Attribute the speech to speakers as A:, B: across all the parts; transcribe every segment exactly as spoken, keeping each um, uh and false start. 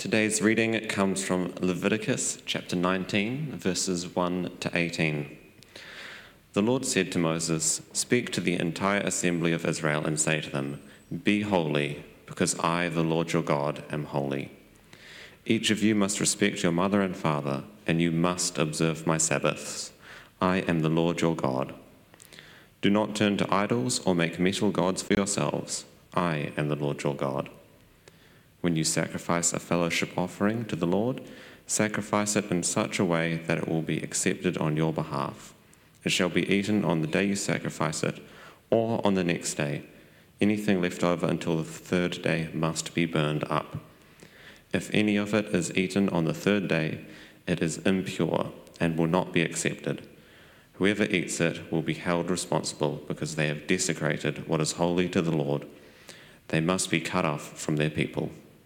A: Today's reading comes from Leviticus chapter nineteen, verses one to eighteen. The Lord said to Moses, "Speak to the entire assembly of Israel and say to them, 'Be holy, because I, the Lord your God, am holy. Each of you must respect your mother and father, and you must observe my Sabbaths. I am the Lord your God. Do not turn to idols or make metal gods for yourselves. I am the Lord your God. When you sacrifice a fellowship offering to the Lord, sacrifice it in such a way that it will be accepted on your behalf. It shall be eaten on the day you sacrifice it, or on the next day. Anything left over until the third day must be burned up. If any of it is eaten on the third day, it is impure and will not be accepted. Whoever eats it will be held responsible because they have desecrated what is holy to the Lord. They must be cut off from their people.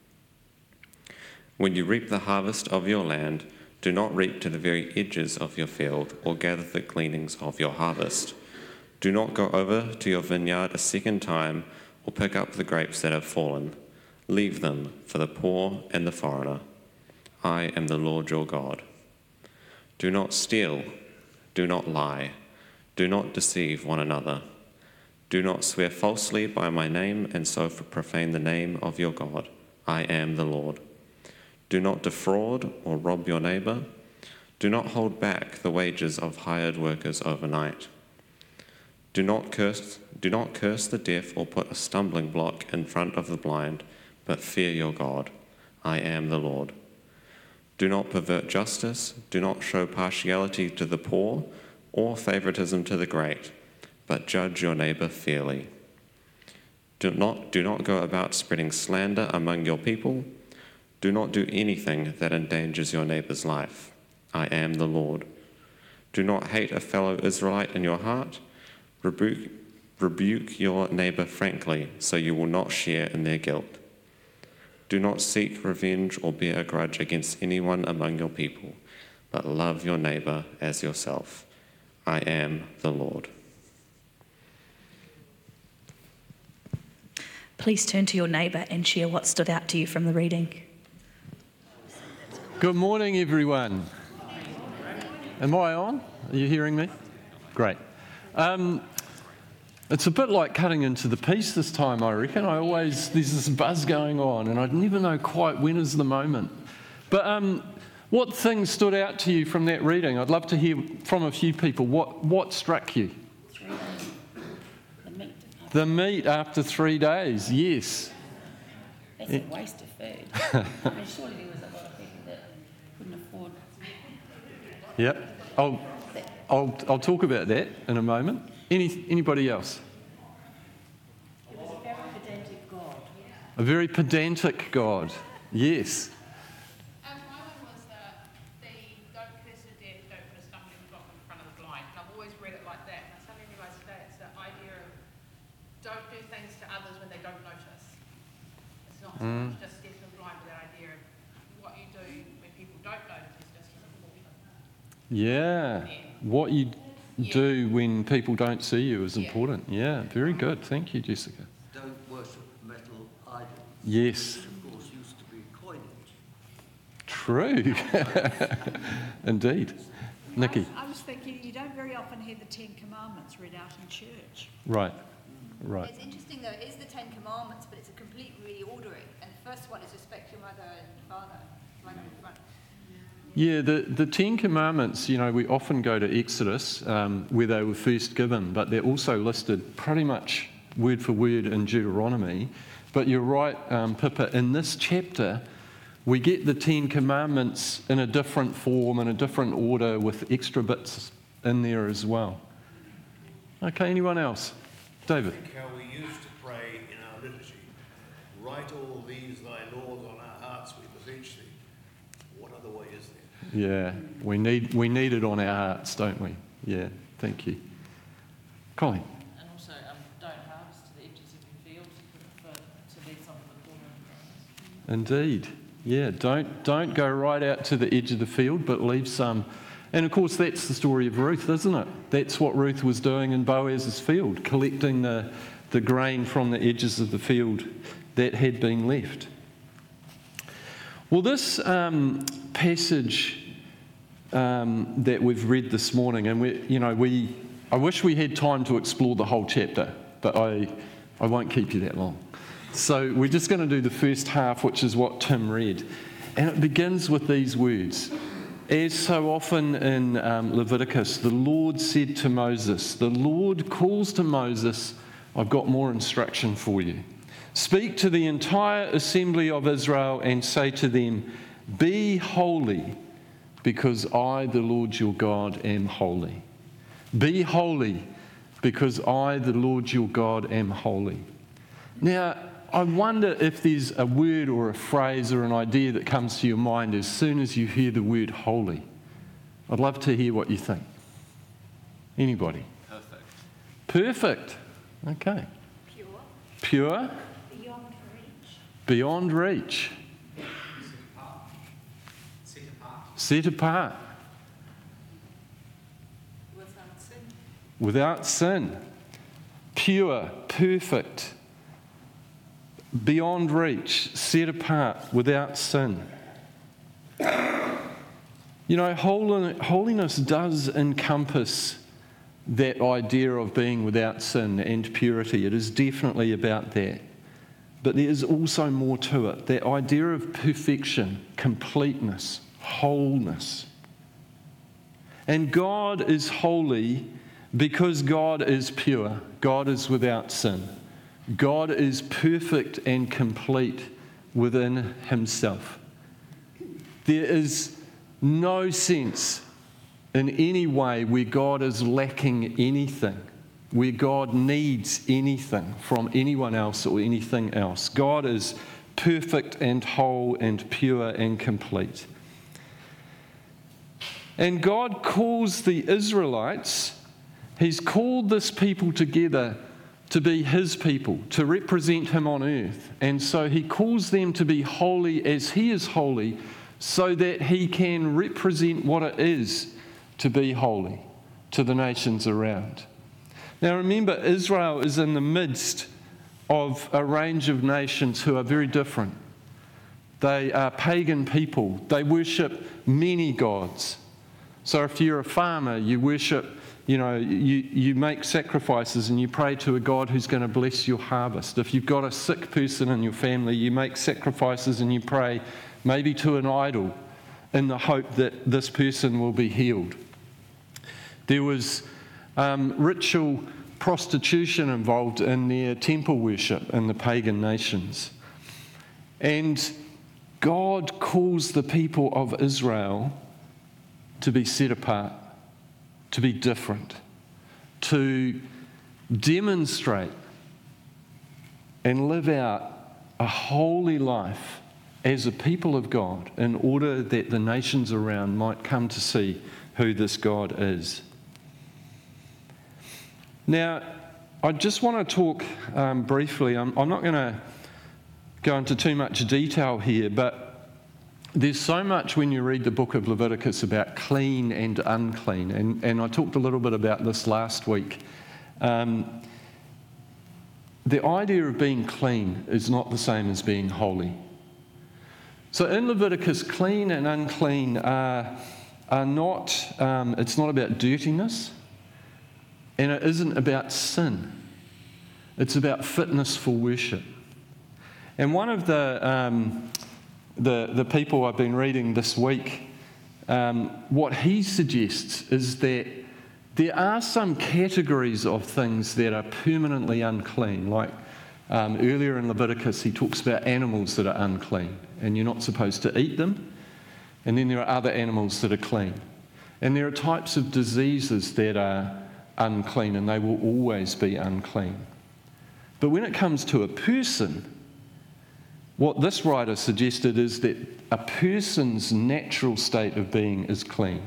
A: When you reap the harvest of your land, do not reap to the very edges of your field or gather the gleanings of your harvest. Do not go over to your vineyard a second time or pick up the grapes that have fallen. Leave them for the poor and the foreigner. I am the Lord your God. Do not steal. Do not lie. Do not deceive one another. Do not swear falsely by my name and so profane the name of your God. I am the Lord. Do not defraud or rob your neighbor. Do not hold back the wages of hired workers overnight. Do not curse, do not curse the deaf or put a stumbling block in front of the blind, but fear your God. I am the Lord. Do not pervert justice. Do not show partiality to the poor or favoritism to the great, but judge your neighbor fairly. Do not, do not go about spreading slander among your people. Do not do anything that endangers your neighbor's life. I am the Lord. Do not hate a fellow Israelite in your heart. Rebuke, rebuke your neighbor frankly, so you will not share in their guilt. Do not seek revenge or bear a grudge against anyone among your people, but love your neighbor as yourself. I am the Lord."
B: Please turn to your neighbour and share what stood out to you from the reading.
C: Good morning, everyone. Am I on? Are you hearing me? Great. Um, it's a bit like cutting into the piece this time, I reckon. I always, there's this buzz going on, and I never know quite when is the moment. But um, what things stood out to you from that reading? I'd love to hear from a few people. What, what struck you?
D: The meat.
C: The meat after three days, yes.
D: That's a waste of food. I mean, surely there was a lot of people that couldn't afford.
C: Yep. I'll, I'll, I'll talk about that in a moment. Any, anybody else?
D: It was a very pedantic God.
C: A very pedantic God, yes.
E: Um, my one was uh, the don't curse the deaf, don't put a stumbling block in front of the blind. And I've always read it like that. And I suddenly realised today it's the idea of don't do things to others when they don't notice. It's not so
C: Mm.
E: much just deaf and blind, but the idea of what you do when people don't notice is just as important.
C: Yeah.
E: Yeah.
C: What you
E: Yeah.
C: do when people don't see you is
E: Yeah.
C: important. Yeah, very good. Thank you, Jessica.
F: Don't worship metal idols.
C: Yes,
F: Which, of course, used to be coinage.
C: true. Indeed. Nikki.
G: I was, I was thinking you don't very often hear the Ten Commandments read out in church.
C: Right, right.
H: It's interesting though, it is the Ten Commandments, but it's a complete reordering. And the first one is respect your mother and father, right up in front.
C: Yeah, the, the Ten Commandments, you know, we often go to Exodus um, where they were first given, but they're also listed pretty much word for word in Deuteronomy. But you're right, um, Pippa, in this chapter, we get the Ten Commandments in a different form, in a different order, with extra bits in there as well. Okay, anyone else? David?
I: I think how we used to pray in our liturgy, write all these thy laws on our hearts, we beseech thee. What other way is there?
C: Yeah, we need we need it on our hearts, don't we? Yeah, thank you. Colin?
D: And also, um, don't harvest to the edges of your fields, put it for, to leave some of the corner.
C: Indeed. Yeah, don't don't go right out to the edge of the field, but leave some. And of course, that's the story of Ruth, isn't it? That's what Ruth was doing in Boaz's field, collecting the, the grain from the edges of the field that had been left. Well, this um, passage um, that we've read this morning, and we, you know, we, I wish we had time to explore the whole chapter, but I, I won't keep you that long. So we're just going to do the first half, which is what Tim read, and it begins with these words. As so often in um, Leviticus, the Lord said to Moses, the Lord calls to Moses, I've got more instruction for you. Speak to the entire assembly of Israel and say to them, be holy, because I, the Lord your God, am holy. Be holy, because I, the Lord your God, am holy. Now, I wonder if there's a word or a phrase or an idea that comes to your mind as soon as you hear the word holy. I'd love to hear what you think. Anybody?
A: Perfect.
C: Perfect. Okay.
H: Pure.
C: Pure.
G: Beyond reach.
C: Beyond reach.
F: Set apart.
C: Set apart.
H: Without sin.
C: Without sin. Pure. Perfect. Beyond reach. Set apart. Without sin. You know, holiness does encompass that idea of being without sin and purity. It is definitely about that. But there is also more to it. That idea of perfection, completeness, wholeness. And God is holy because God is pure. God is without sin. God is perfect and complete within himself. There is no sense in any way where God is lacking anything, where God needs anything from anyone else or anything else. God is perfect and whole and pure and complete. And God calls the Israelites, he's called this people together to be his people, to represent him on earth. And so he calls them to be holy as he is holy, so that he can represent what it is to be holy to the nations around. Now remember, Israel is in the midst of a range of nations who are very different. They are pagan people. They worship many gods. So if you're a farmer, you worship, you know, you, you make sacrifices and you pray to a God who's going to bless your harvest. If you've got a sick person in your family, you make sacrifices and you pray maybe to an idol in the hope that this person will be healed. There was um, ritual prostitution involved in their temple worship in the pagan nations. And God calls the people of Israel to be set apart, to be different, to demonstrate and live out a holy life as a people of God in order that the nations around might come to see who this God is. Now, I just want to talk um, briefly. I'm, I'm not going to go into too much detail here, but there's so much when you read the book of Leviticus about clean and unclean, and, and I talked a little bit about this last week. Um, the idea of being clean is not the same as being holy. So in Leviticus, clean and unclean are, are not, um, it's not about dirtiness, and it isn't about sin. It's about fitness for worship. And one of the, um, the, the people I've been reading this week, um, what he suggests is that there are some categories of things that are permanently unclean. Like um, earlier in Leviticus, he talks about animals that are unclean, and you're not supposed to eat them. And then there are other animals that are clean. And there are types of diseases that are unclean, and they will always be unclean. But when it comes to a person, what this writer suggested is that a person's natural state of being is clean.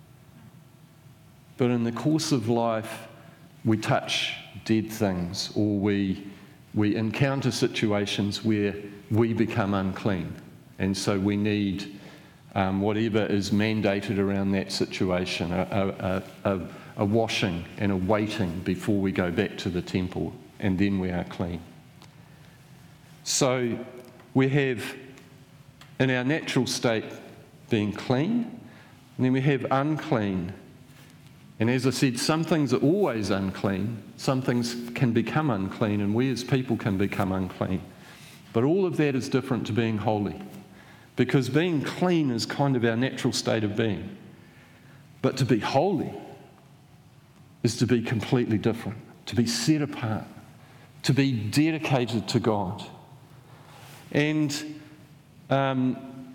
C: But in the course of life, we touch dead things, or we, we encounter situations where we become unclean. And so we need um, whatever is mandated around that situation, a, a, a, a washing and a waiting before we go back to the temple, and then we are clean. So we have in our natural state being clean, and then we have unclean. And as I said, some things are always unclean, some things can become unclean, and we as people can become unclean. But all of that is different to being holy, because being clean is kind of our natural state of being. But to be holy is to be completely different, to be set apart, to be dedicated to God. And um,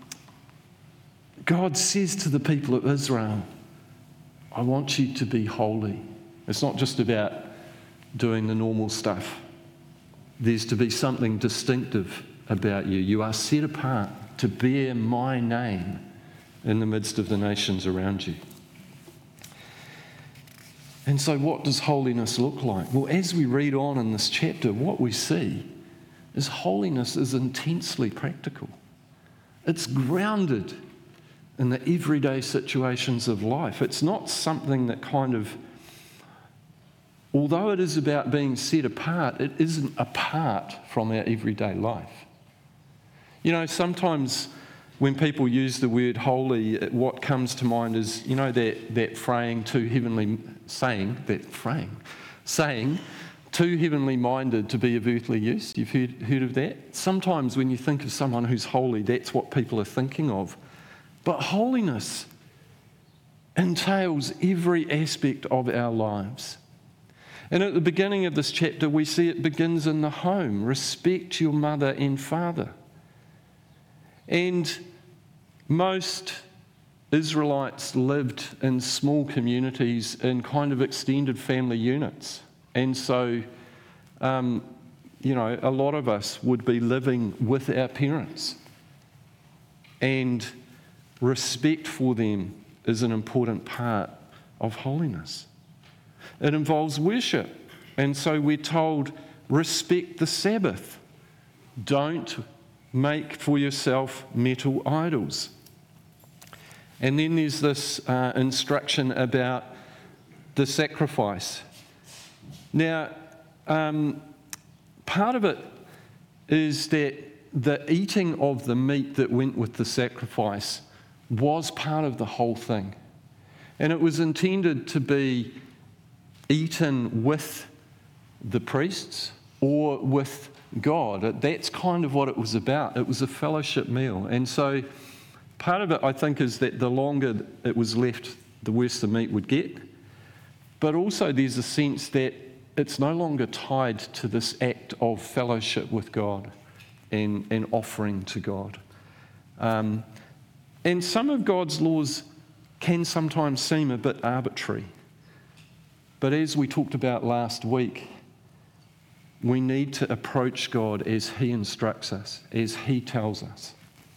C: God says to the people of Israel, I want you to be holy. It's not just about doing the normal stuff. There's to be something distinctive about you. You are set apart to bear my name in the midst of the nations around you. And so what does holiness look like? Well, as we read on in this chapter, what we see is holiness is intensely practical. It's grounded in the everyday situations of life. It's not something that kind of, although it is about being set apart, it isn't apart from our everyday life. You know, sometimes when people use the word holy, what comes to mind is, you know, that, that fraying too heavenly, saying, that fraying, saying, too heavenly minded to be of earthly use. You've heard, heard of that? Sometimes when you think of someone who's holy, that's what people are thinking of. But holiness entails every aspect of our lives. And at the beginning of this chapter, we see it begins in the home. Respect your mother and father. And most Israelites lived in small communities in kind of extended family units. And so, um, you know, a lot of us would be living with our parents. And respect for them is an important part of holiness. It involves worship. And so we're told, respect the Sabbath. Don't make for yourself metal idols. And then there's this uh, instruction about the sacrifice. Now, um, part of it is that the eating of the meat that went with the sacrifice was part of the whole thing. And it was intended to be eaten with the priests or with God. That's kind of what it was about. It was a fellowship meal. And so part of it, I think, is that the longer it was left, the worse the meat would get. But also there's a sense that it's no longer tied to this act of fellowship with God and, and offering to God. Um, and some of God's laws can sometimes seem a bit arbitrary. But as we talked about last week, we need to approach God as He instructs us, as He tells us.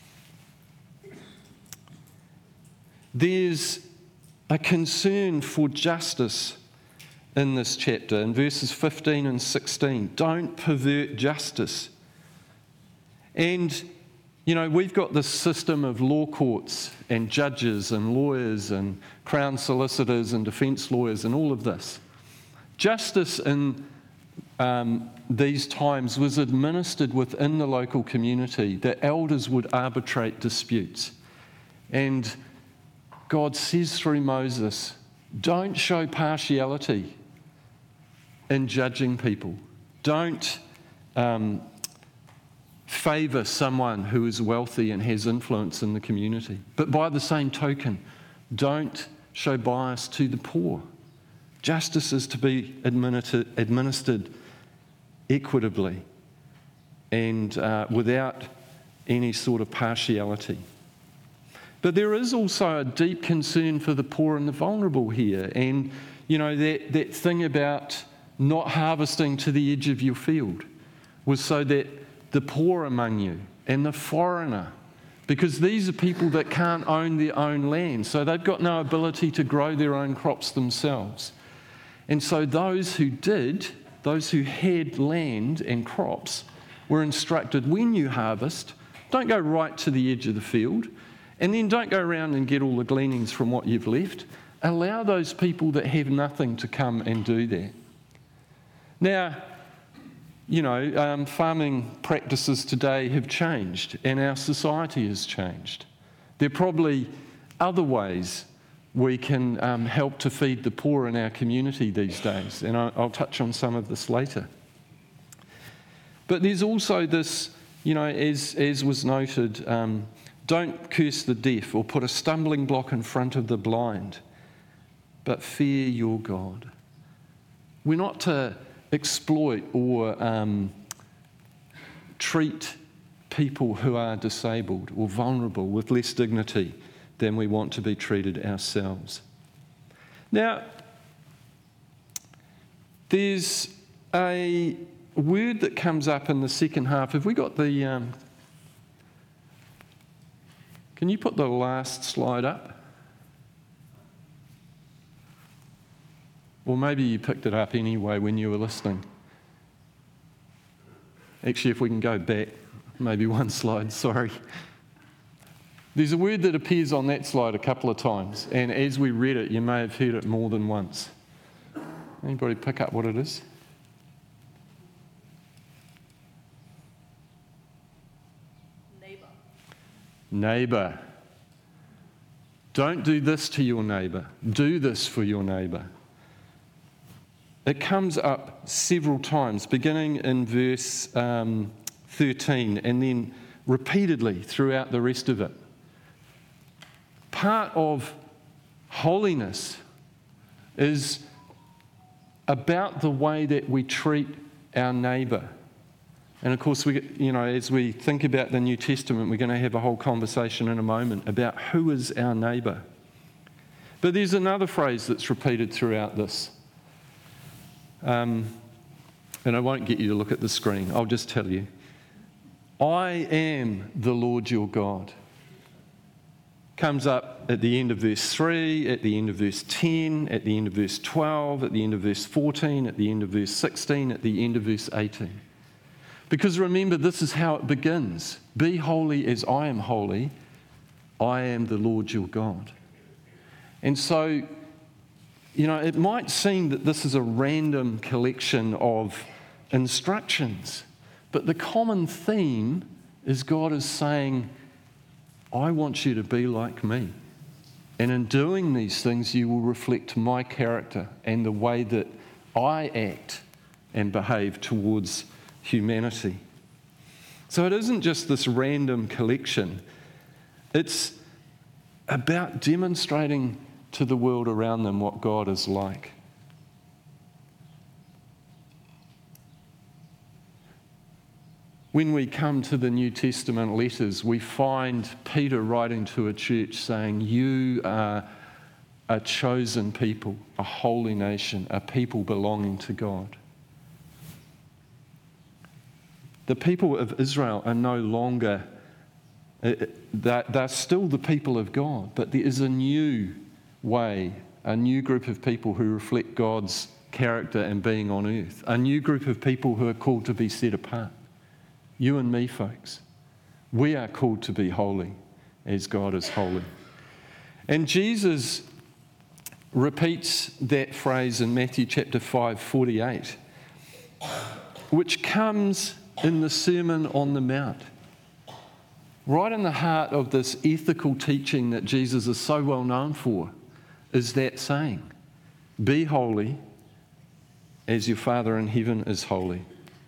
C: There's a concern for justice in this chapter, in verses fifteen and sixteen. Don't pervert justice. And, you know, we've got this system of law courts and judges and lawyers and crown solicitors and defence lawyers and all of this. Justice in um, these times was administered within the local community. The elders would arbitrate disputes. And God says through Moses, don't show partiality in judging people. Don't um, favour someone who is wealthy and has influence in the community. But by the same token, don't show bias to the poor. Justice is to be administered, administered equitably and uh, without any sort of partiality. But there is also a deep concern for the poor and the vulnerable here. And, you know, that, that thing about not harvesting to the edge of your field was so that the poor among you and the foreigner, because these are people that can't own their own land, so they've got no ability to grow their own crops themselves. And so those who did, those who had land and crops, were instructed, when you harvest, don't go right to the edge of the field, and then don't go around and get all the gleanings from what you've left. Allow those people that have nothing to come and do that. Now, you know, um, farming practices today have changed and our society has changed. There are probably other ways we can um, help to feed the poor in our community these days, and I, I'll touch on some of this later. But there's also this, you know, as, as was noted, um, don't curse the deaf or put a stumbling block in front of the blind, but fear your God. We're not to exploit or um, treat people who are disabled or vulnerable with less dignity than we want to be treated ourselves. Now, there's a word that comes up in the second half. Have we got the... Um, can you put the last slide up? Or maybe you picked it up anyway when you were listening. Actually, if we can go back, maybe one slide, sorry. There's a word that appears on that slide a couple of times, and as we read it, you may have heard it more than once. Anybody pick up what it is?
D: Neighbour.
C: Neighbour. Don't do this to your neighbour. Do this for your neighbour. It comes up several times, beginning in verse um, thirteen, and then repeatedly throughout the rest of it. Part of holiness is about the way that we treat our neighbour. And of course, we, you know, as we think about the New Testament, we're going to have a whole conversation in a moment about who is our neighbour. But there's another phrase that's repeated throughout this. Um, and I won't get you to look at the screen, I'll just tell you. I am the Lord your God. Comes up at the end of verse three, at the end of verse ten, at the end of verse twelve, at the end of verse fourteen, at the end of verse sixteen, at the end of verse eighteen. Because remember, this is how it begins. Be holy as I am holy. I am the Lord your God. And so, you know, it might seem that this is a random collection of instructions, but the common theme is God is saying, I want you to be like me. And in doing these things, you will reflect my character and the way that I act and behave towards humanity. So it isn't just this random collection. It's about demonstrating to the world around them what God is like. When we come to the New Testament letters, we find Peter writing to a church saying, you are a chosen people, a holy nation, a people belonging to God. The people of Israel are no longer, they're still the people of God, but there is a new way, a new group of people who reflect God's character and being on earth, a new group of people who are called to be set apart. You and me, folks, we are called to be holy as God is holy. And Jesus repeats that phrase in Matthew chapter five, forty-eight, which comes in the Sermon on the Mount. Right in the heart of this ethical teaching that Jesus is so well known for is that saying, be holy as your Father in heaven is holy.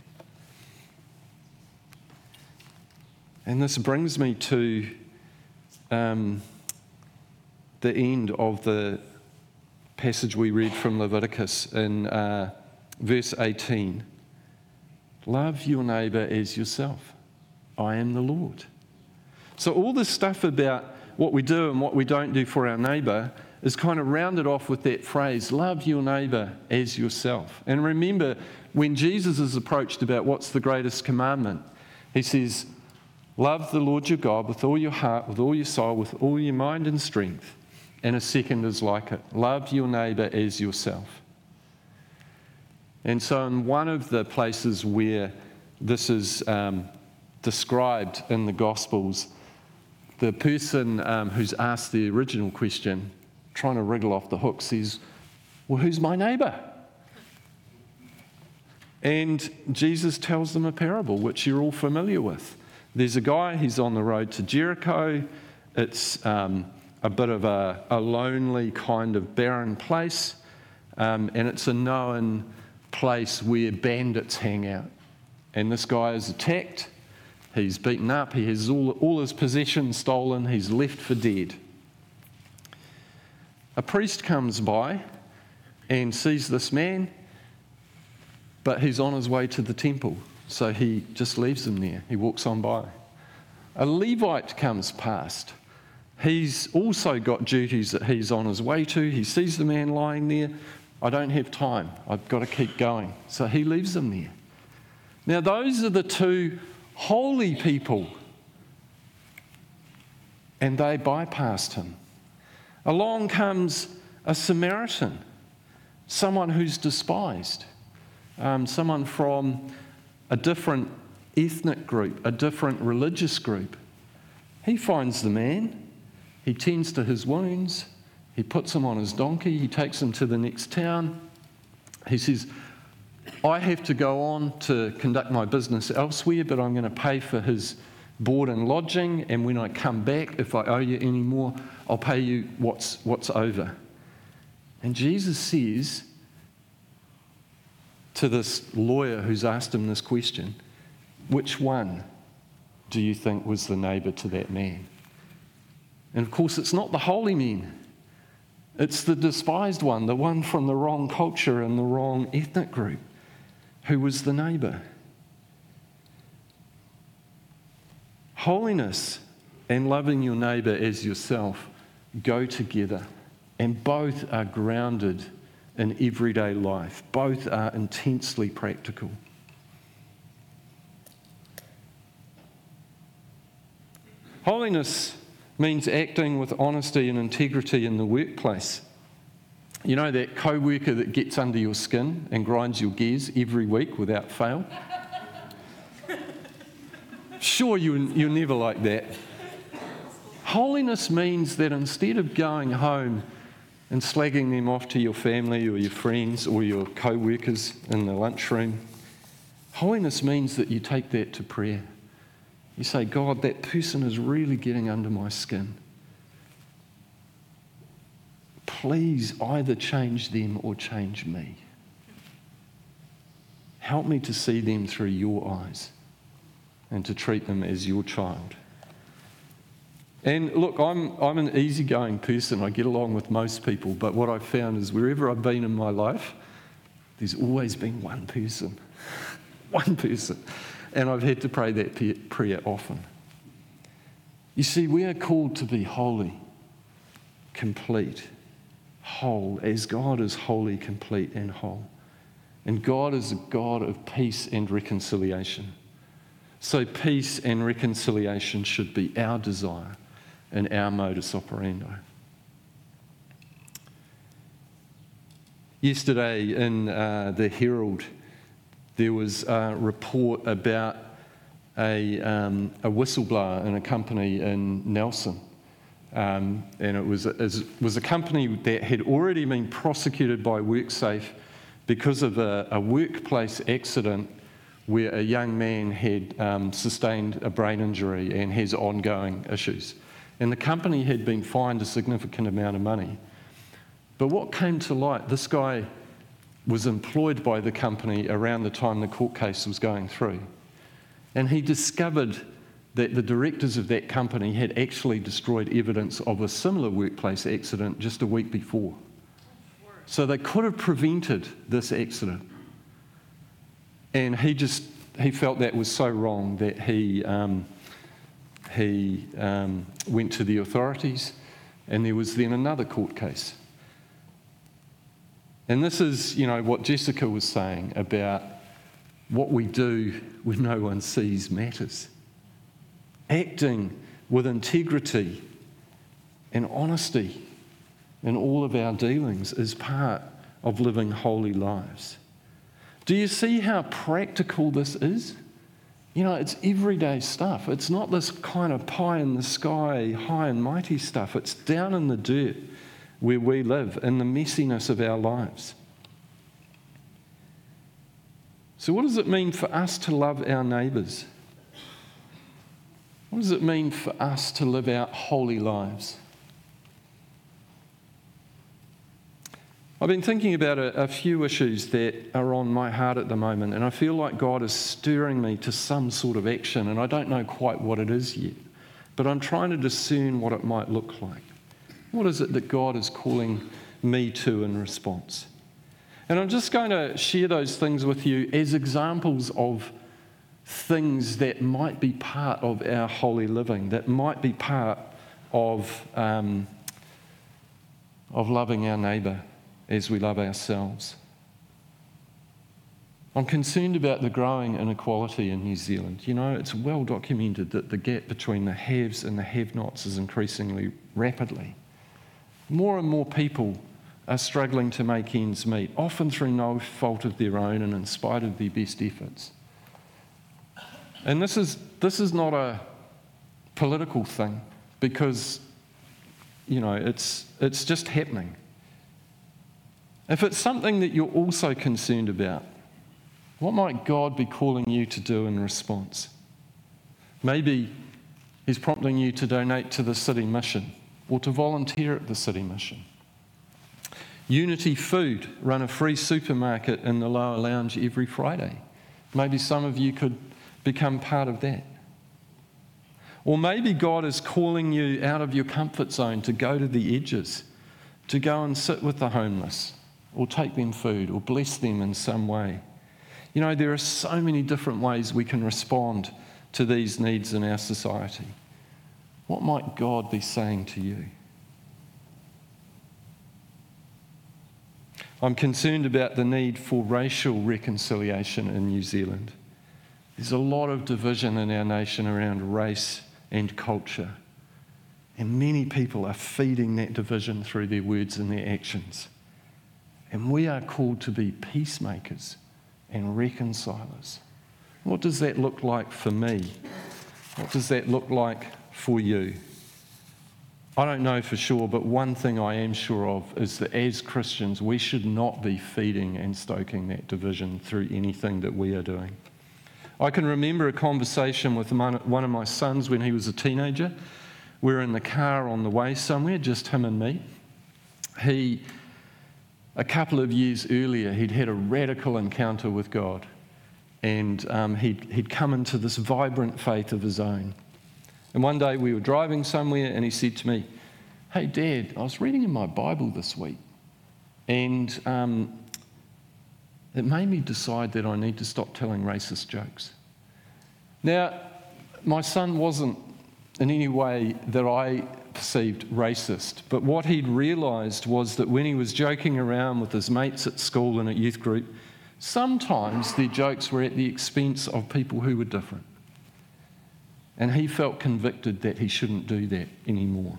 C: And this brings me to um, the end of the passage we read from Leviticus in uh, verse eighteen. Love your neighbour as yourself. I am the Lord. So all this stuff about what we do and what we don't do for our neighbour is kind of rounded off with that phrase, love your neighbour as yourself. And remember, when Jesus is approached about what's the greatest commandment, he says, love the Lord your God with all your heart, with all your soul, with all your mind and strength. And a second is like it. Love your neighbour as yourself. And so in one of the places where this is um, described in the Gospels, the person um, who's asked the original question, trying to wriggle off the hook, says, well, who's my neighbour? And Jesus tells them a parable, which you're all familiar with. There's a guy, he's on the road to Jericho. It's um, a bit of a, a lonely kind of barren place, um, and it's a known place where bandits hang out. And this guy is attacked, he's beaten up, he has all, all his possessions stolen, he's left for dead. A priest comes by and sees this man, but he's on his way to the temple, so he just leaves him there. He walks on by. A Levite comes past. He's also got duties that he's on his way to. He sees the man lying there. I don't have time. I've got to keep going. So he leaves him there. Now, those are the two holy people, and they bypassed him. Along comes a Samaritan, someone who's despised. Um, someone from a different ethnic group, a different religious group. He finds the man, he tends to his wounds, he puts him on his donkey, he takes him to the next town. He says, I have to go on to conduct my business elsewhere, but I'm going to pay for his board and lodging, and when I come back, if I owe you any more, I'll pay you what's, what's over. And Jesus says to this lawyer who's asked him this question, which one do you think was the neighbour to that man? And of course, it's not the holy man. It's the despised one, the one from the wrong culture and the wrong ethnic group, who was the neighbour. Holiness and loving your neighbour as yourself go together, and both are grounded in everyday life. Both are intensely practical. Holiness means acting with honesty and integrity in the workplace. You know that co-worker that gets under your skin and grinds your gears every week without fail? Sure, you, you're never like that. Holiness means that instead of going home and slagging them off to your family or your friends or your co-workers in the lunchroom, holiness means that you take that to prayer. You say, God, that person is really getting under my skin. Please either change them or change me. Help me to see them through your eyes and to treat them as your child. And look, I'm, I'm an easygoing person. I get along with most people, but what I've found is wherever I've been in my life, there's always been one person. One person. And I've had to pray that prayer often. You see, we are called to be holy, complete, whole, as God is holy, complete, and whole. And God is a God of peace and reconciliation. So peace and reconciliation should be our desire and our modus operandi. Yesterday in uh, the Herald, there was a report about a, um, a whistleblower in a company in Nelson. Um, and it was, it was a company that had already been prosecuted by WorkSafe because of a, a workplace accident where a young man had um, sustained a brain injury and has ongoing issues. And the company had been fined a significant amount of money. But what came to light, this guy was employed by the company around the time the court case was going through. And he discovered that the directors of that company had actually destroyed evidence of a similar workplace accident just a week before. So they could have prevented this accident. And he just, he felt that was so wrong that he, um, he um, went to the authorities, and there was then another court case. And this is, you know, what Jessica was saying about what we do when no one sees matters. Acting with integrity and honesty in all of our dealings is part of living holy lives. Do you see how practical this is? You know, it's everyday stuff. It's not this kind of pie in the sky, high and mighty stuff. It's down in the dirt where we live, in the messiness of our lives. So what does it mean for us to love our neighbours? What does it mean for us to live out holy lives? I've been thinking about a, a few issues that are on my heart at the moment, and I feel like God is stirring me to some sort of action, and I don't know quite what it is yet, but I'm trying to discern what it might look like. What is it that God is calling me to in response? And I'm just going to share those things with you as examples of things that might be part of our holy living, that might be part of, um, of loving our neighbour as we love ourselves. I'm concerned about the growing inequality in New Zealand. You know, it's well documented that the gap between the haves and the have-nots is increasingly rapidly. More and more people are struggling to make ends meet, often through no fault of their own and in spite of their best efforts. And this is this is not a political thing, because, you know, it's it's just happening. If it's something that you're also concerned about, what might God be calling you to do in response? Maybe He's prompting you to donate to the city mission or to volunteer at the city mission. Unity Food run a free supermarket in the lower lounge every Friday. Maybe some of you could become part of that. Or maybe God is calling you out of your comfort zone to go to the edges, to go and sit with the homeless, or take them food, or bless them in some way. You know, there are so many different ways we can respond to these needs in our society. What might God be saying to you? I'm concerned about the need for racial reconciliation in New Zealand. There's a lot of division in our nation around race and culture, and many people are feeding that division through their words and their actions. And we are called to be peacemakers and reconcilers. What does that look like for me? What does that look like for you? I don't know for sure, but one thing I am sure of is that as Christians, we should not be feeding and stoking that division through anything that we are doing. I can remember a conversation with one of my sons when he was a teenager. We were in the car on the way somewhere, just him and me. He, a couple of years earlier, he'd had a radical encounter with God, and um, he'd, he'd come into this vibrant faith of his own. And one day we were driving somewhere, and he said to me, "Hey, Dad, I was reading in my Bible this week, and um, it made me decide that I need to stop telling racist jokes." Now, my son wasn't in any way that I perceived racist, but what he'd realised was that when he was joking around with his mates at school and at youth group, sometimes their jokes were at the expense of people who were different. And he felt convicted that he shouldn't do that anymore.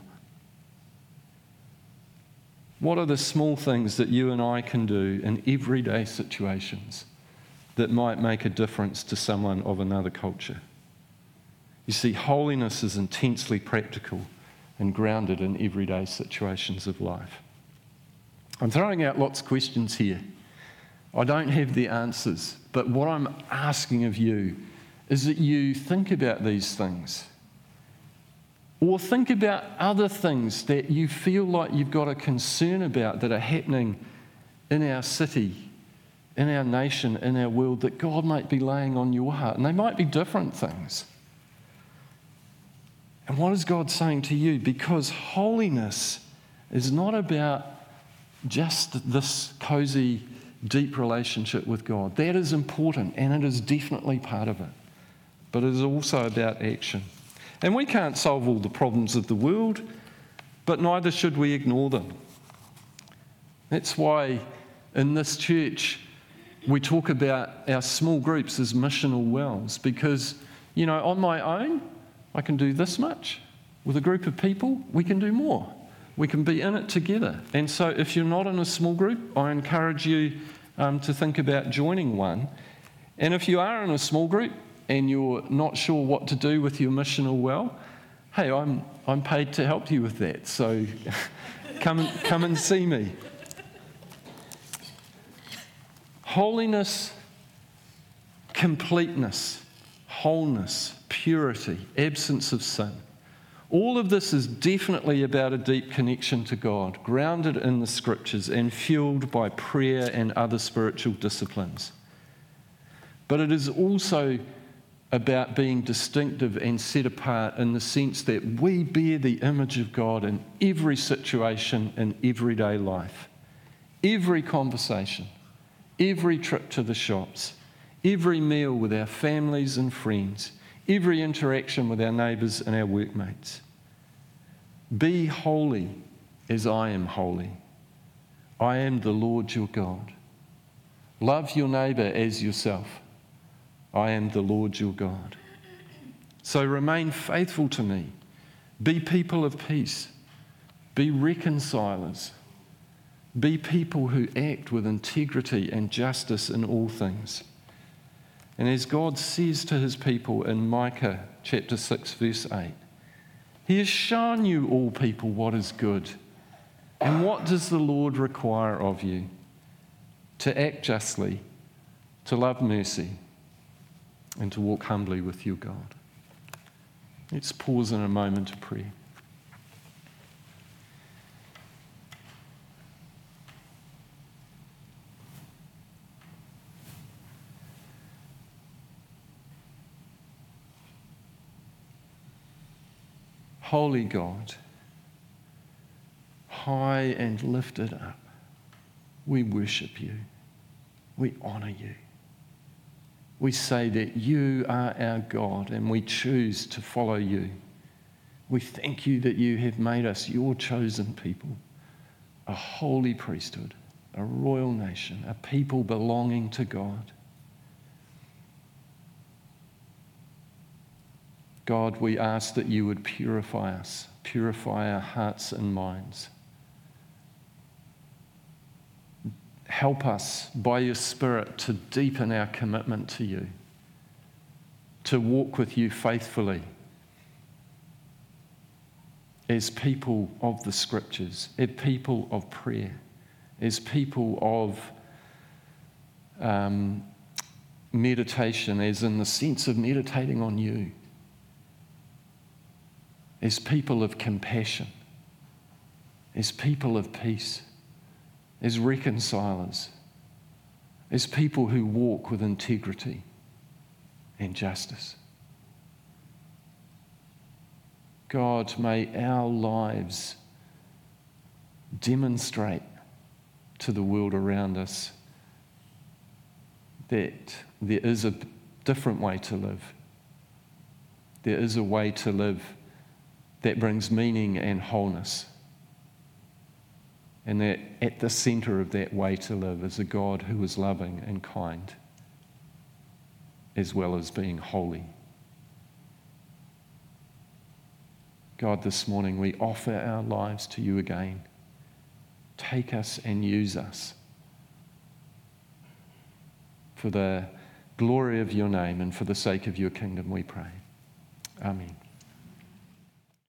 C: What are the small things that you and I can do in everyday situations that might make a difference to someone of another culture? You see, holiness is intensely practical and grounded in everyday situations of life. I'm throwing out lots of questions here. I don't have the answers, but what I'm asking of you is that you think about these things, or think about other things that you feel like you've got a concern about that are happening in our city, in our nation, in our world, that God might be laying on your heart. And they might be different things. And what is God saying to you? Because holiness is not about just this cozy, deep relationship with God. That is important, and it is definitely part of it. But it is also about action. And we can't solve all the problems of the world, but neither should we ignore them. That's why in this church we talk about our small groups as missional wells, because, you know, on my own, I can do this much. With a group of people, we can do more. We can be in it together. And so if you're not in a small group, I encourage you um, to think about joining one. And if you are in a small group, and you're not sure what to do with your missional well, hey, I'm I'm paid to help you with that. So come and, come and see me. Holiness completeness, wholeness, purity, absence of sin. All of this is definitely about a deep connection to God, grounded in the scriptures and fueled by prayer and other spiritual disciplines. But it is also about being distinctive and set apart in the sense that we bear the image of God in every situation in everyday life, every conversation, every trip to the shops, every meal with our families and friends, every interaction with our neighbours and our workmates. Be holy as I am holy. I am the Lord your God. Love your neighbour as yourself. I am the Lord your God. So remain faithful to me. Be people of peace. Be reconcilers. Be people who act with integrity and justice in all things. And as God says to his people in Micah chapter six, verse eight, he has shown you, all people, what is good. And what does the Lord require of you? To act justly, to love mercy, and to walk humbly with your God. Let's pause in a moment of prayer. Holy God, high and lifted up, we worship you. We honour you. We say that you are our God and we choose to follow you. We thank you that you have made us your chosen people, a holy priesthood, a royal nation, a people belonging to God. God, we ask that you would purify us, purify our hearts and minds. Help us by your Spirit to deepen our commitment to you, to walk with you faithfully as people of the Scriptures, as people of prayer, as people of um, meditation, as in the sense of meditating on you, as people of compassion, as people of peace, as reconcilers, as people who walk with integrity and justice. God, may our lives demonstrate to the world around us that there is a different way to live. There is a way to live that brings meaning and wholeness. And that at the centre of that way to live is a God who is loving and kind, as well as being holy. God, this morning we offer our lives to you again. Take us and use us for the glory of your name and for the sake of your kingdom, we pray. Amen.